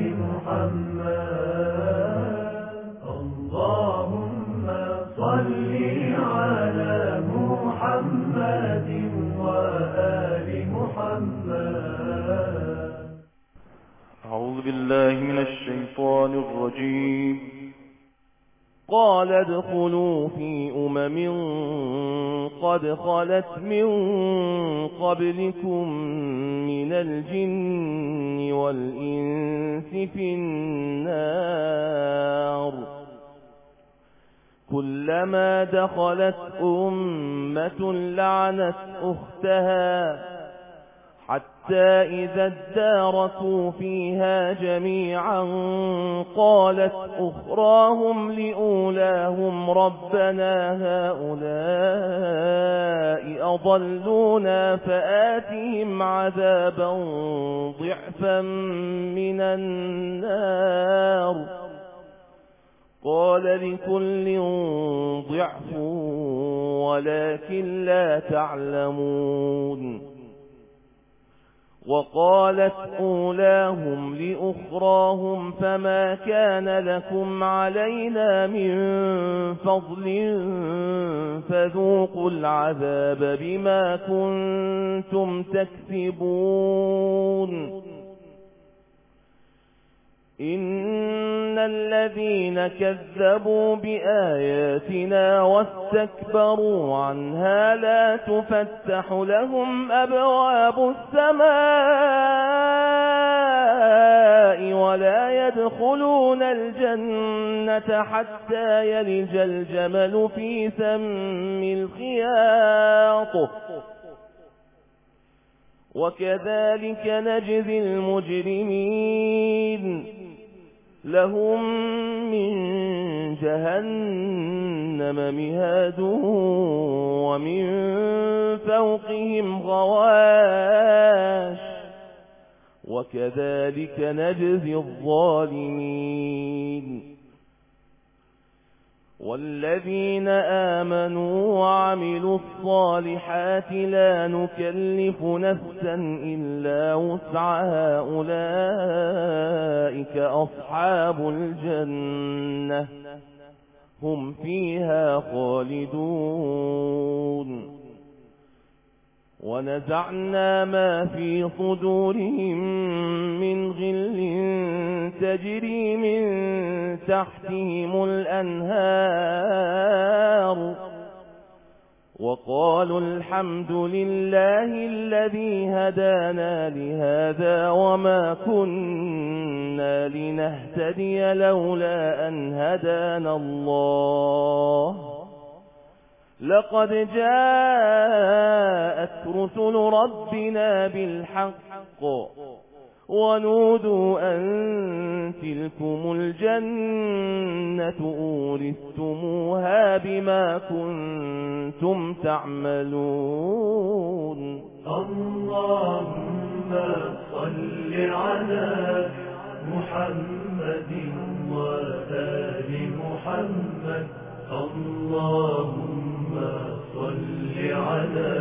محمد. اللهم صل على محمد وآل محمد. أعوذ بالله من الشيطان الرجيم. قال ادخلوا في أمم قد خلت من قبلكم من الجن والإنس في النار كلما دخلت أمة لعنت أختها حتى إذا اداركوا فيها جميعا قالت أخراهم لأولاهم ربنا هؤلاء أضلونا فآتهم عذابا ضعفا من النار قال لكل ضعف ولكن لا تعلمون. وقالت أولاهم لأخراهم فما كان لكم علينا من فضل فذوقوا العذاب بما كنتم تكسبون. إن الذين كذبوا بآياتنا واستكبروا عنها لا تفتح لهم أبواب السماء ولا يدخلون الجنة حتى يلج الجمل في سم الخياط وكذلك نجزي المجرمين. لهم من جهنم مهاد ومن فوقهم غواش وكذلك نجزي الظالمين. والذين آمنوا وعملوا الصالحات لا نكلف نفسا إلا وسعها أولئك أصحاب الجنة هم فيها خالدون. ونزعنا ما في صدورهم من غل تجري من تحتهم الأنهار وقالوا الحمد لله الذي هدانا لهذا وما كنا لنهتدي لولا أن هدانا الله لقد جاءت رسل ربنا بالحق ونودوا أن تلكم الجنة أورثتموها بما كنتم تعملون. اللهم صل على محمد وآل محمد. اللهم صل على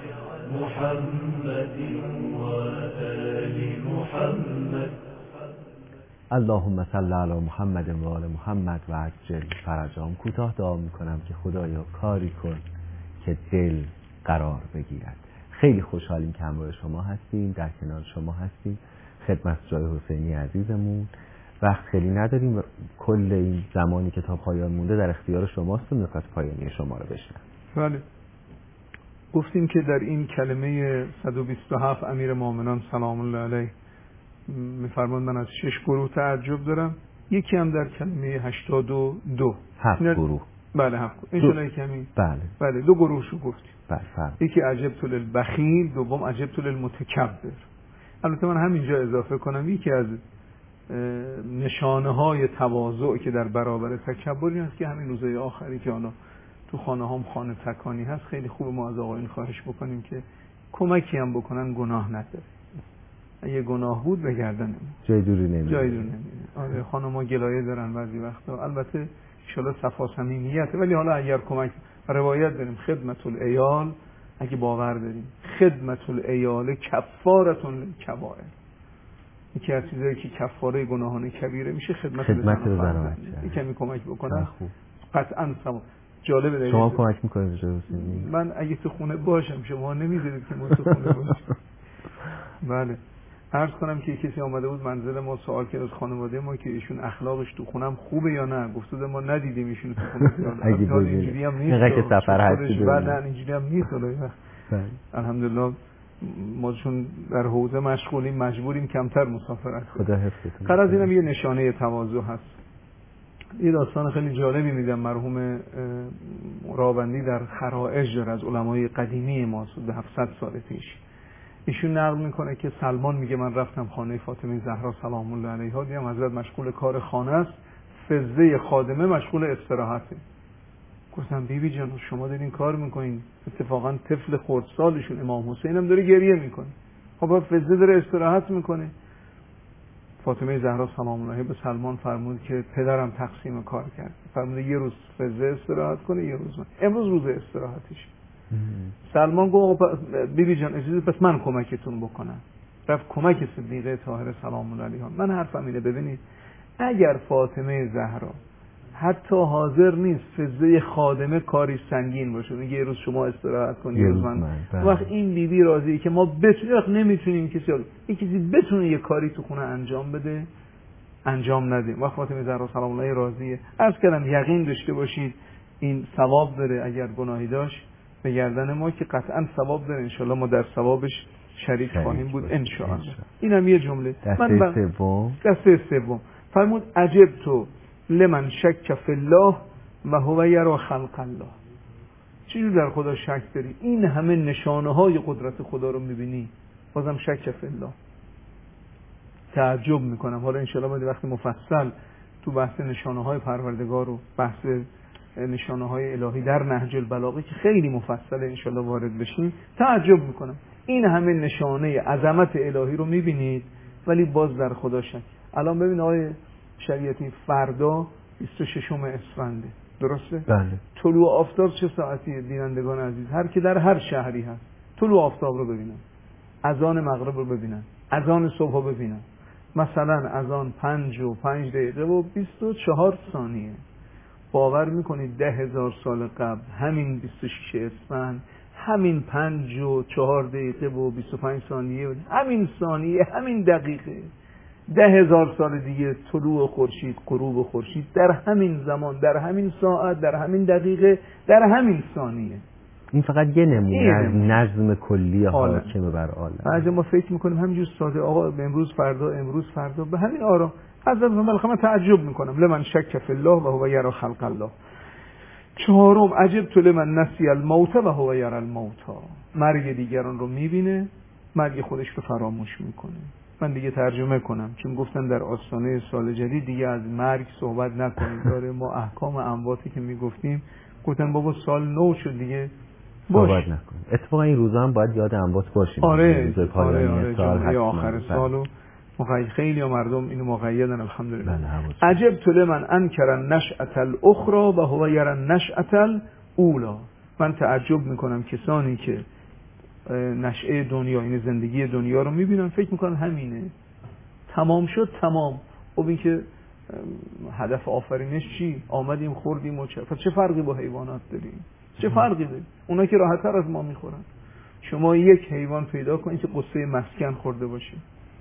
محمد وآل محمد. اللهم صل علی محمد و آل محمد و عجل فرجهم. کوتاه دعا میکنم که خدایا کاری کن که دل قرار بگیرد. خیلی خوشحالیم که همراه شما هستیم، در کنار شما هستیم. خدمت جای حسینی عزیزمون وقت خیلی نداریم و کل این زمانی که تا پایان مونده در اختیار شماست و نکات پایانی شما رو بشنویم. بله، گفتیم که در این کلمه صد و بیست و هفت امیر مومنان سلام الله علیه میفرمان من از شش گروه تعجب دارم. یکی هم در کلمه هشتاد و دو هفت گروه. بله هفت گروه. این شنایی کمی؟ بله بله دو گروهشو گفتیم. بله فرم. یکی عجبت للبخیل، دوم عجبت للمتکبر. البته من همینجا اضافه کنم یکی از نشانه های تواضع که در برابر تکبر این است که همین روزهای آخری که آنها تو خانه هم خانه تکانی هست، خیلی خوب ما از آقایون خواهش بکنیم که کمکی هم بکنن، گناه نداره. اگه گناه بود به گردن جای دوری نمیره. جای دوری نمیره. آره خانم‌ها گلایه دارن بعضی وقتا، البته ان شاءالله صفا صمیمیته، ولی حالا اگر کمک، روایت داریم خدمت العیال، اگه باور داریم خدمت العیال کفارة للکبائر، یکی از چیزایی که کفاره گناهان کبیره میشه خدمت, خدمت به زن و بچه. کمی کمک بکنن خوب. قطعا ثواب. جالبه دارید شما کمک میکنید جلوی حسینی؟ من اگه تو خونه باشم شما نمیذارید که ما تو خونه باشیم. بله. عرض کنم که کسی آمده بود منزل ما، سوال کرد از خانواده ما که ایشون اخلاقش تو خونم خوبه یا نه. گفت ما ندیدیم ایشون تو خونه زیاد. اگه اینجوری هم نیست. اینقدر که سفر هستی. نه اینجوری هم نیست. الحمدلله ما چون در حوزه مشغولیم مجبوریم کمتر مسافرت کنیم. خدا حفظتون. قرار از اینم یه نشانه تواضع هست. یه داستان خیلی جالبی میدم. مرحوم راوندی در خرائج داره از علمای قدیمی ما، حدود هفتصد سال پیش. ایشون نقل میکنه که سلمان میگه من رفتم خانه فاطمه زهرا سلام الله علیها، دیدم حضرت مشغول کار خانه است، فضه خادمه مشغول استراحته. گفتم بیبی جان شما دارین کار میکنین، اتفاقا طفل خردسالشون امام حسین هم داره گریه میکنه، خب فضه داره استراحت میکنه. فاطمه زهرا سلام الله علیها به سلمان فرمود که پدرم تقسیم کار کرد، فرمود یه روز فضه استراحت کنه یه روز من. امروز روز استراحتش. سلمان گفت بیبی جان اجازه پس من کمکتون بکنم. رفت کمک صدیقه طاهره سلام الله علیها. من حرفم اینه، ببینید اگر فاطمه زهرا حتی حاضر نیست فضه خادمه کاری سنگین باشه، میگه یه روز شما استراحت کنید یه روز من، وقت این بیبی راضیه که ما بتونیم، وقت نمیتونیم کسی این کسی بتونه یه کاری تو خونه انجام بده انجام ندیم، وقت فاطمه زهرا سلام الله راضیه. عرض کردم یقین داشته باشید این ثواب داره، اگر گناهی داشت به گردن ما که قطعا ثواب داره، انشالله ما در ثوابش شریک خواهیم بود انشالله. اینم یه جمله. دسته سوم دسته سوم فرمود عجب تو لمن شک فی الله و هو یرا خلق الله. چجور در خدا شک داری؟ این همه نشانه های قدرت خدا رو میبینی بازم شک فی الله. تعجب میکنم. حالا انشالله باید وقت مفصل تو بحث نشانه های پروردگار و بحث نشانه های الهی در نهج البلاغه که خیلی مفصل انشالله وارد بشیم، تعجب میکنم این همه نشانه عظمت الهی رو میبینید ولی باز در خدا شک. الان ببین آقای شریعتی فردا بیست و ششم اسفنده، درسته؟ بله. طلوع آفتاب چه ساعتیه بینندگان عزیز؟ هر کی در هر شهری هست طلوع آفتاب رو ببینن، اذان مغرب رو ببینن، اذان صبح رو ببینن. مثلا اذان پنج و پنج دقیقه و بیست و چهار ثانیه. باور میکنید ده هزار سال قبل همین بیست و شش اسفند، همین پنج و چهار دقیقه و بیست و پنج ثانیه، همین ثانیه، همین دقیقه، ده هزار سال دیگه طلوع خورشید، غروب خورشید، در همین زمان، در همین ساعت، در همین دقیقه، در همین ثانیه. این فقط یه نمونه از نظم کلی حاکم بر عالم. بعضی ما فکر میکنیم همینجور ساده آقا امروز فردا امروز فردا به همین آرام. از من تعجب میکنم لمن شک فی الله و هو یرا خلق الله. چهارم عجب تو لمن نسی الموت و هو یرا الموت. مرگ دیگران رو میبینه، مرگ خودش رو فراموش میکنه. من دیگه ترجمه کنم چون گفتن در آستانه سال جدید دیگه از مرگ صحبت نکنید. داره ما احکام امواتی که میگفتیم گفتن بابا سال نو شد دیگه صحبت نکنید. اتفاقا این روزا هم باید یاد اموات باشیم. آره روز پایانی آره سال آره آخر سالو مقید خیلی مردم اینو مقیدن الحمدلله. بله عجب تو لمن انکر النشأة الاخرى و هو یرا النشأة الاولى. من تعجب میکنم کسانی که نشأه دنیا، این زندگی دنیا رو میبینن فکر میکنن همینه تمام شد تمام. خب این که هدف آفرینش چی؟ آمدیم خوردیم و چه چه فرقی با حیوانات داریم؟ چه فرقی داره؟ اونا که راحت‌تر از ما میخورن. شما یک حیوان پیدا کنید که قصه مسکن خورده باشه،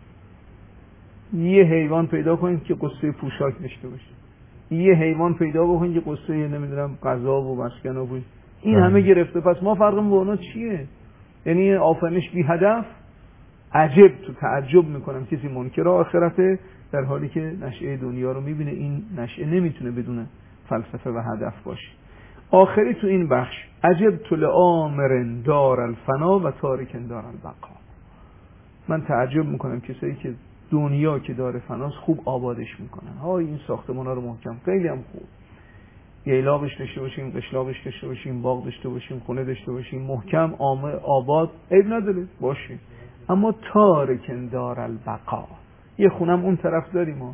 یه حیوان پیدا کنید که قصه پوشاک داشته باشه، یه حیوان پیدا بکنید که قصه نمیدونم غذا و مسکن و بود. این همه گرفته. پس ما فرقمون با اونا چیه؟ یعنی آفرینش بی هدف. عجب تو تعجب میکنم کسی منکر آخرته در حالی که نشأه دنیا رو میبینه. این نشأه نمیتونه بدون فلسفه و هدف باشه. آخری تو این بخش عجب تو لآمر دار الفنا و تارک دار البقا. من تعجب میکنم کسایی که دنیا که دار فناست خوب آبادش میکنن. های این ساختمان ها رو محکم، خیلی هم خوب. ییلاقش داشته باشیم، قشلاقش داشته باشیم، باغ داشته باشیم، خونه داشته باشیم، محکم، عامه، آباد، عیب نداره باشه. اما تارکن دار البقا، یه خونم اون طرف داریم ما،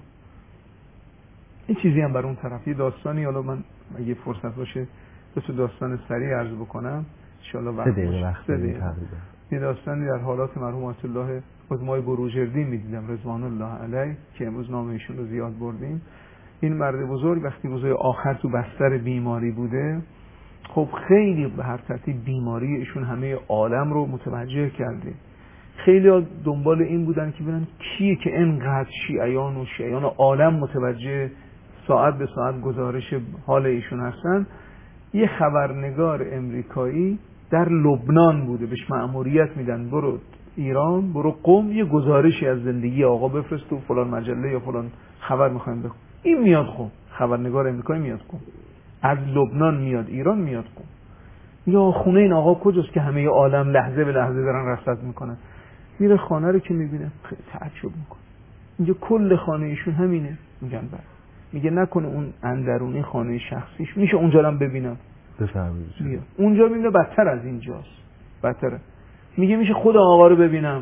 این چیزی هم بر اون طرف. یه داستانی، حالا من اگه فرصت باشه دو تا داستان سریع عرض بکنم ان شاء الله. وقت باشه. یه داستانی در حالات مرحوم آیت الله عظمای بروجردی میدیدم رضوان الله علیه که امروز نام ایشون رو زیاد بردیم. این مرد بزرگ وقتی روزهای آخر تو بستر بیماری بوده، خب خیلی به هر ترتیب بیماری ایشون همه عالم رو متوجه کرده. خیلی دنبال این بودن که ببینن کیه که اینقدر شیعیان و شیعیان عالم متوجه ساعت به ساعت گزارش حال ایشون هستن. یه خبرنگار امریکایی در لبنان بوده، بهش مأموریت میدن برو ایران، برو قم، یه گزارشی از زندگی آقا بفرست تو فلان مجله یا فلان خبر میخوایم بخون. این میاد قم، خبرنگار امریکایی میاد قم، از لبنان میاد ایران، میاد قم. یا خونه این آقا کجاست که همه عالم لحظه به لحظه دارن رصد میکنن. میره خانه رو که میبینه خیلی تعجب میکنه، اینجا کل خانه ایشون همینه. میگن بله. میگه نکنه اون اندرونی خانه شخصیش میشه اونجا رو ببینم؟ بفرمایید. اونجا میبینه بدتر از اینجاست، بدتره. میگه میشه خود آقا رو ببینم؟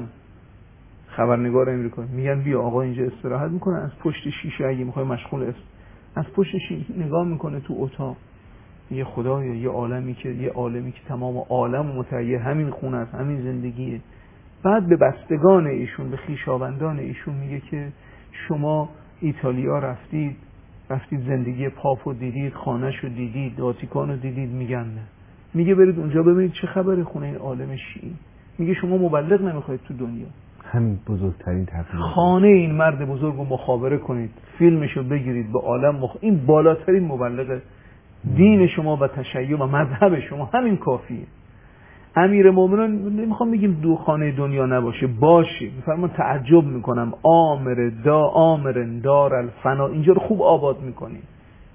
خبرنگار امریکایی میگن بیا آقا اینجا استراحت میکنه، از پشت شیشه اگه میخوای مشغول است از پشت شیشه نگاه میکنه تو اتاق. یه خدایا، یه عالمی که یه عالمی که تمام عالم متعیه همین خونه است، همین زندگیه. بعد به بستگان ایشون، به خویشاوندان ایشون میگه که شما ایتالیا رفتید، رفتید زندگی پاپو دیدید، خانه‌شو دیدید، واتیکانو دیدید؟ میگن نه. میگه برید اونجا ببینید چه خبره خونه این عالم شیعی. میگه شما مبلغ نمیخواید تو دنیا، همین بزرگترین تفریح خانه این مرد بزرگ رو مخابره کنید، فیلمشو بگیرید، به عالم مخ... این بالاترین مبلغ دین شما و تشیع و مذهب شما، همین کافیه. امیر مومنان نمیخوام بگیم دو خانه دنیا نباشه، باشه. میفرمان تعجب میکنم آمر دا آمر دار الفنا، اینجا رو خوب آباد میکنیم.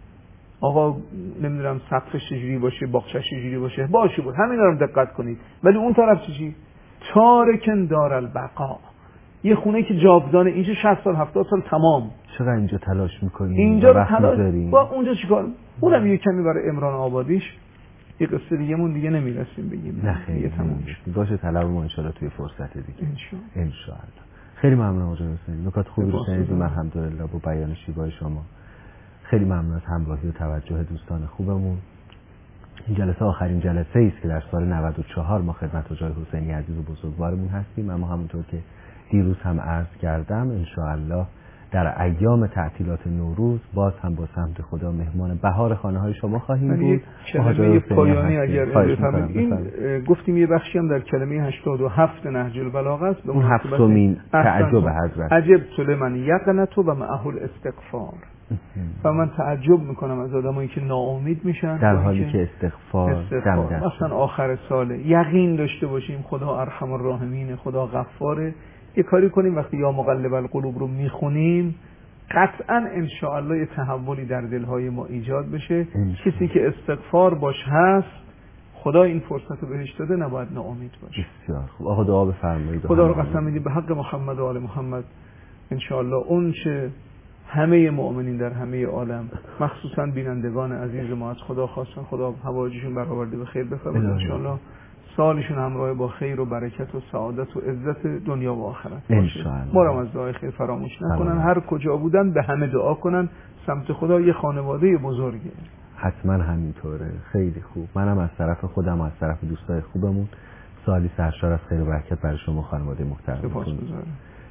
آقا نمیدونم سقفش چجوری باشه، باغچه‌ش چجوری باشه، باشه بود، همین رو دقت کنید. ولی اون طرف چی؟ تارکن دار البقا، یه خونه که جاودانه، اینجا شصت سال هفتاد سال تمام. چقدر اینجا تلاش میکنیم، اینجا رو تلاش با اونجا چیکار؟ اونم یه کمی برای عمران آبادیش یه قصه دیگه مون دیگه نمیرسیم بگیم. نه خیلی تموم شد. باشه طلب ما ان شاءالله توی فرصت دیگه ان شاءالله. خیلی ممنون آقا حسین، نکات خوبی رو شنیدیم الحمدلله با بیان شیوای شما. خیلی ممنون از همراهی و توجه دوستان خوبمون. این جلسه آخرین جلسه است که در سال نود و چهار ما خدمت حاج حسینی عزیز و بزرگوارمون هستیم. اما همونطور که دیروز هم عرض کردم ان شاءالله در ایام تعطیلات نوروز باز هم با سمت خدا مهمان بهار خانه های شما خواهیم بود. کلمه پایانی اگر بفرمایید، این گفتیم یه بخشی هم در کلمه هشتاد و هفت نهج البلاغه است، اون هفتمین تعجب حضرت عجب سلیمان یقنت و معه الاستغفار. و من تعجب میکنم از آدمایی که ناامید میشن در حالی که استغفار, استغفار. مثلا آخر ساله یقین داشته باشیم خدا ارحم الراحمین، خدا غفاره. یه کاری کنیم وقتی یا مقلب القلوب رو میخونیم قطعا انشاءالله یه تحولی در دلهای ما ایجاد بشه. کسی که استغفار باش هست خدا این فرصت رو بهش داده، نباید ناامید باشه. بسیار خوب. آقا دعا بفرمایید. خدا رو قسم میدیم به حق محمد و آل محمد انشاءالله اون چه همه مؤمنین در همه عالم مخصوصا بینندگان عزیز ما از خدا خواستن خدا حوایجشون برآورده به خیر بفرماید انشاءالله. سالشون همراه با خیر و برکت و سعادت و عزت دنیا و آخرت باشه. ما رو از دعای خیر فراموش نکنن. هر کجا بودن به همه دعا کنن. سمت خدا یه خانواده بزرگه. حتما همینطوره. خیلی خوب. منم از طرف خودم و از طرف دوستای خوبمون سالی سرشار از خیر و برکت برای شما خانواده محترم. سپاسگزارم.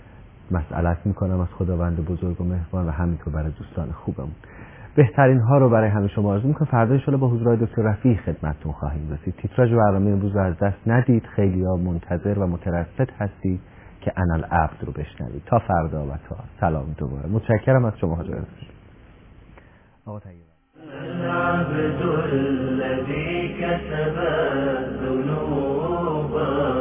مسئلت میکنم از خداوند بزرگ و مهربان و همینطور برای دوستان خوبمون. بهترین ها رو برای همه شما آرزو میکنم. فردا ان شاءالله با حضور دکتر رفیع خدمتتون خواهیم رسید. تیتراژ برنامه امروز رو از دست ندید. خیلی‌ها منتظر و مترصد هستید که انا العبد رو بشنوید. تا فردا و تا سلام دوباره. متشکرم از شما حاضر هستید. آقا طیب العبد الذي كسب الذنوب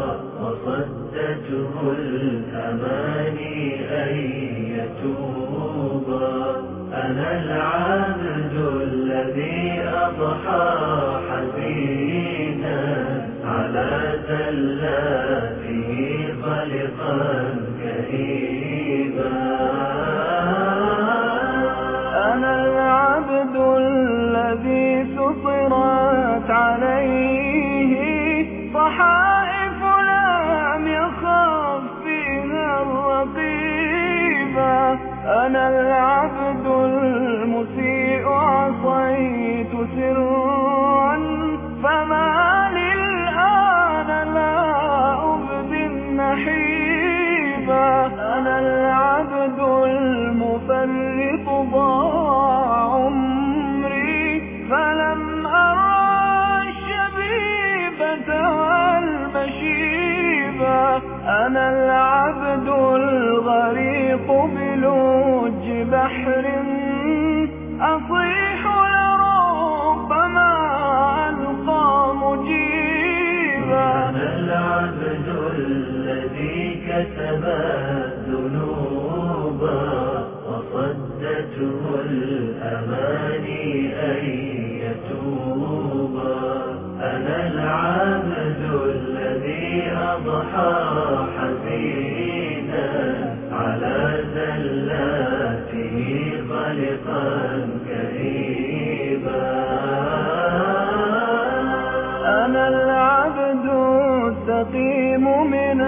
وصدته الأماني أن يتوب. أنا العبد الذي أضحى حزينا على زلاته خلقا كئيبا. أنا العبد الذي أنا العبد المسيء عصيت سرا فما لي الآن لا أبدي النحيبا أنا العبد المفرط ضاع عمري فلم أرى الشبيبة والمشيبة أنا العبد الغريق بلوج بحر أصيح لربما ألقى مجيبا أنا العبد الذي كتب الذنوب وصدته الأماني أن يتوبا أنا العبد الذي أضحى حزينا على زلاته خلقا كئيبا أنا العبد السقيم من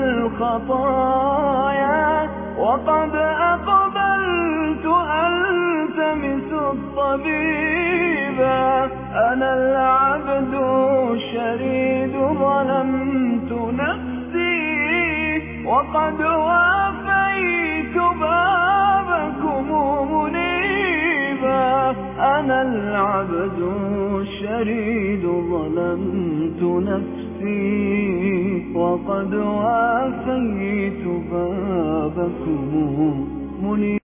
الخطايا وقد أقبلت ألتمس الطبيبا أنا العبد الشريد ظلمت نفسي وقد وافيت بابكم منيبا أنا العبد الشريد ظلمت نفسي وقد وافيت بابكم منيبا